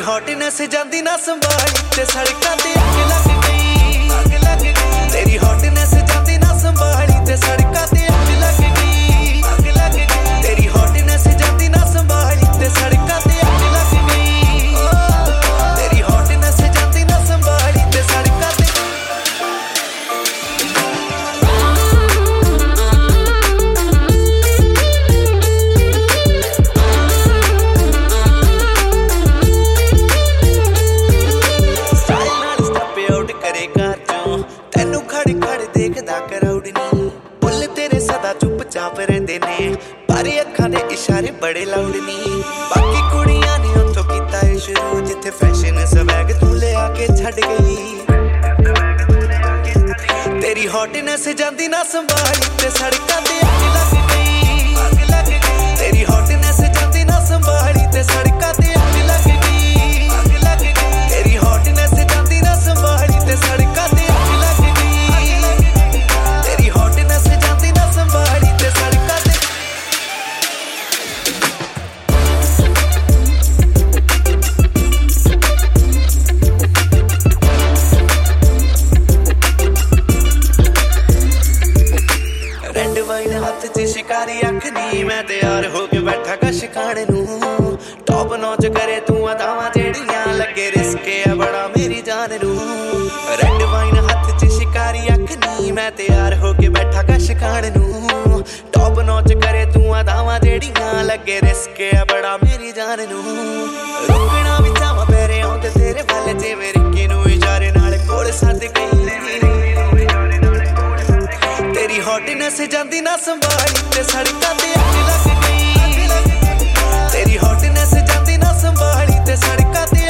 hotness जांदी ना संभाली ते सड़कां ते अग लग गई तेरी हॉटनेस जांदी ना संभाली ते सड़कां ते अग लग गई तेरी हॉटनेस जांदी ना संभाली ते सड़कां ते अग लग गई तेरी हॉटनेस जांदी ना संभाली ते सड़कां ते इशारे बड़े लाउड नी बाकी कुड़ियां ने उथों कीता है शुरू जिथे फैशन स्वैग तू ले आके छड़ गई तेरी हॉटनेस जांदी ना संभाली ते सड़कां ते अग लग गई तेरी हॉटनेस जांदी ना संभाली ते सड़कां ते अग लग गई तेरी हॉटनेस जांदी ना संभाली ते सड़कां ते अग लग गई तेरी हॉटनेस जांदी ना संभाली ते सड़कां ते शिकारी अख नी मैं तैयार होके बैठा कश खाने नू टॉप नॉच करे तू अदावां जेड़ियां लगे रिस्के है बड़ा मेरी जान नू रेड वाइन हाथ च शिकारी अख नी मैं तैयार होके बैठा कश खाने नू टॉप नॉच करे तू अदावां जेड़ियां लगे रिस्के है बड़ा मेरी जान नू रुकना भी चाहां पैरे आउंदे तेरे वल जिवें रिक्की नू इशारे नाल कोल सद गई तेरी हॉटनेस जांदी ना संभाली ते सड़कां ते अग लग गई तेरी हॉटनेस जांदी ना संभाली ते सड़कां ते